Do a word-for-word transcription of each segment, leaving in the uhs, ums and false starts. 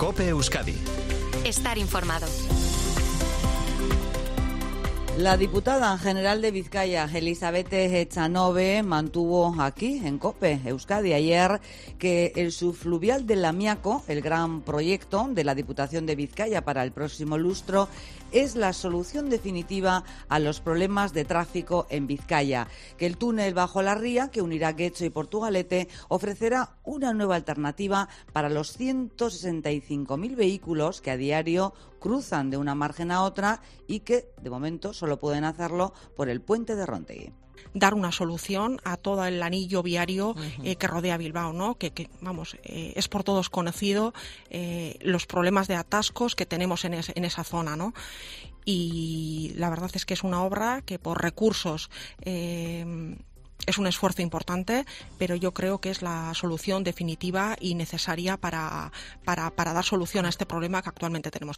COPE Euskadi. Estar informado. La diputada general de Vizcaya, Elizabeth Echanove, mantuvo aquí, en COPE Euskadi, ayer que el subfluvial del Lamiaco, el gran proyecto de la Diputación de Vizcaya para el próximo lustro, es la solución definitiva a los problemas de tráfico en Vizcaya, que el túnel bajo la ría, que unirá Getxo y Portugalete, ofrecerá una nueva alternativa para los ciento sesenta y cinco mil vehículos que a diario cruzan de una margen a otra y que, de momento, solo pueden hacerlo por el puente de Rontegui. Dar una solución a todo el anillo viario uh-huh. eh, que rodea Bilbao, ¿no? Que, que vamos, eh, es por todos conocido eh, los problemas de atascos que tenemos en, es, en esa zona, ¿no? Y la verdad es que es una obra que por recursos eh, es un esfuerzo importante, pero yo creo que es la solución definitiva y necesaria para, para, para dar solución a este problema que actualmente tenemos.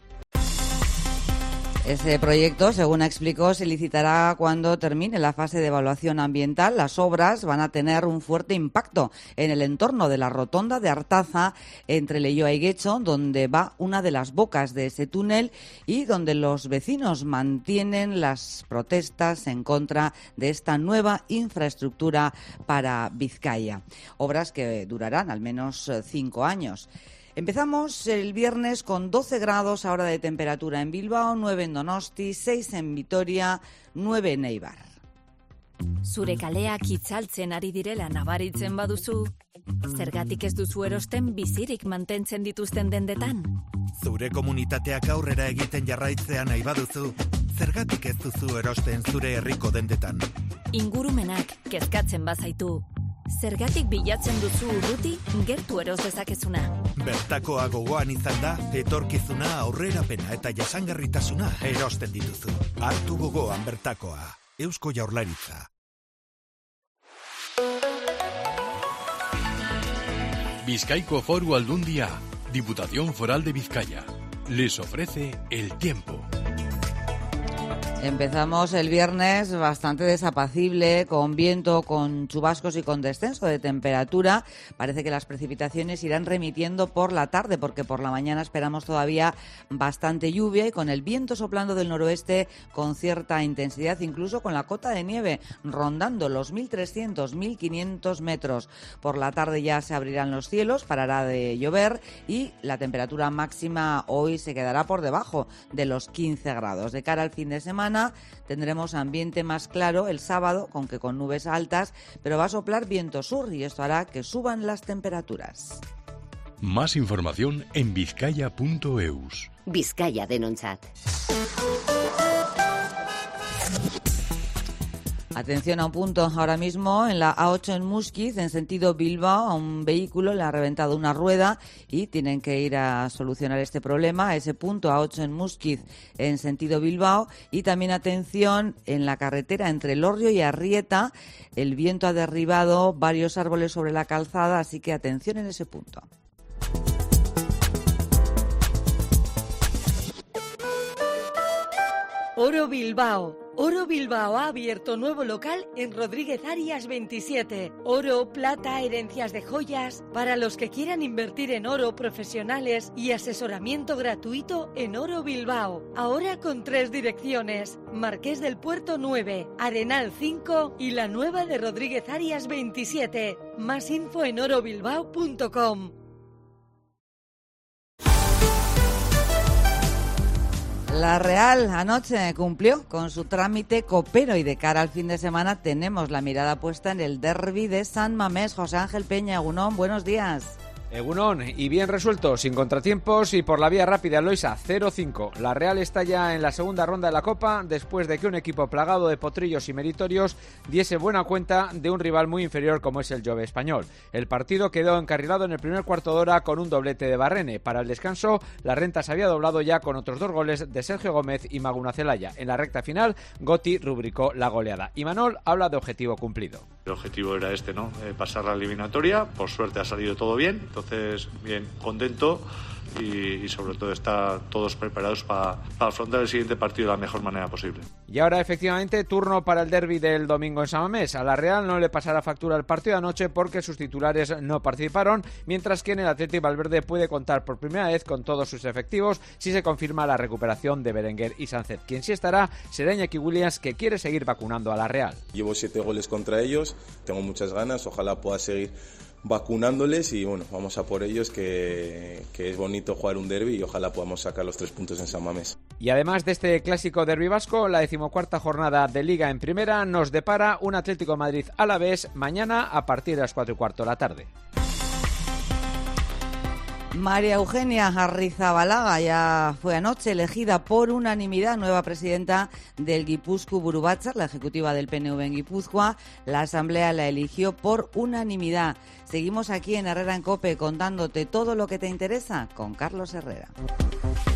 Ese proyecto, según explicó, se licitará cuando termine la fase de evaluación ambiental. Las obras van a tener un fuerte impacto en el entorno de la rotonda de Artaza entre Leioa y Getxo, donde va una de las bocas de ese túnel y donde los vecinos mantienen las protestas en contra de esta nueva infraestructura para Vizcaya. Obras que durarán al menos cinco años. Empezamos el viernes con doce grados ahora de temperatura en Bilbao, nueve en Donosti, seis en Vitoria, nueve en Eibar. Zure kaleak itzaltzen ari direla nabaritzen baduzu, zergatik ez duzu erosten bizirik mantentzen dituzten dendetan? Zure komunitateak aurrera egiten jarraitzea nahi baduzu, zergatik ez duzu erosten zure herriko dendetan? Ingurumenak kezkatzen bazaitu, zergatik bilatzen duzu urruti gertu eros dezakezuna? Bertakoa gogoan izan da, etorkizuna, aurrerapena eta jasangarritasuna erosten dituzu. Hartu gogoan bertakoa. Eusko Jaurlaritza. Bizkaiko Foru Aldundia, Diputación Foral de Vizcaya, les ofrece el tiempo. Empezamos el viernes bastante desapacible, con viento, con chubascos y con descenso de temperatura. Parece que las precipitaciones irán remitiendo por la tarde, porque por la mañana esperamos todavía bastante lluvia y con el viento soplando del noroeste con cierta intensidad, incluso con la cota de nieve rondando los mil trescientos, mil quinientos metros. Por la tarde ya se abrirán los cielos, parará de llover y la temperatura máxima hoy se quedará por debajo de los quince grados. De cara al fin de semana tendremos ambiente más claro el sábado, aunque con nubes altas, pero va a soplar viento sur y esto hará que suban las temperaturas. Más información en vizcaya punto eus. Vizcaya denontzat. Atención a un punto ahora mismo en la A ocho en Muskiz, en sentido Bilbao, a un vehículo le ha reventado una rueda y tienen que ir a solucionar este problema. A ese punto, A ocho en Muskiz, en sentido Bilbao. Y también atención en la carretera entre Elorrio y Arrieta. El viento ha derribado varios árboles sobre la calzada, así que atención en ese punto. Oro Bilbao. Oro Bilbao ha abierto nuevo local en Rodríguez Arias veintisiete. Oro, plata, herencias de joyas, para los que quieran invertir en oro, profesionales y asesoramiento gratuito en Oro Bilbao. Ahora con tres direcciones: Marqués del Puerto nueve, Arenal cinco y la nueva de Rodríguez Arias veintisiete. Más info en oro bilbao punto com. La Real anoche cumplió con su trámite copero y de cara al fin de semana tenemos la mirada puesta en el derbi de San Mamés. José Ángel Peña, Egunon, buenos días. Egunon, y bien resuelto, sin contratiempos y por la vía rápida, Loisa, cero cinco. La Real está ya en la segunda ronda de la Copa después de que un equipo plagado de potrillos y meritorios diese buena cuenta de un rival muy inferior como es el Jove español. El partido quedó encarrilado en el primer cuarto de hora con un doblete de Barrene. Para el descanso, la renta se había doblado ya con otros dos goles de Sergio Gómez y Maguna Celaya. En la recta final, Gotti rubricó la goleada. Y Manol habla de objetivo cumplido. El objetivo era este, ¿no? Eh, pasar la eliminatoria. Por suerte ha salido todo bien. Entonces, bien, contento y, y sobre todo estar todos preparados para, para afrontar el siguiente partido de la mejor manera posible. Y ahora efectivamente turno para el derbi del domingo en San Mamés. A la Real no le pasará factura el partido de anoche porque sus titulares no participaron, mientras que en el Athletic Valverde puede contar por primera vez con todos sus efectivos si se confirma la recuperación de Berenguer y Sánchez. Quien sí estará será Iñaki Williams, que quiere seguir vacunando a la Real. Llevo siete goles contra ellos, tengo muchas ganas, ojalá pueda seguir vacunándoles y bueno, vamos a por ellos, que, que es bonito jugar un derbi y ojalá podamos sacar los tres puntos en San Mamés. Y además de este clásico derbi vasco, la decimocuarta jornada de Liga en Primera nos depara un Atlético de Madrid Alavés mañana a partir de las cuatro y cuarto de la tarde. María Eugenia Arrizabalaga ya fue anoche elegida por unanimidad nueva presidenta del Guipúzcoa Buru Batzar, la ejecutiva del P N V en Guipúzcoa. La asamblea la eligió por unanimidad. Seguimos aquí en Herrera en COPE contándote todo lo que te interesa con Carlos Herrera.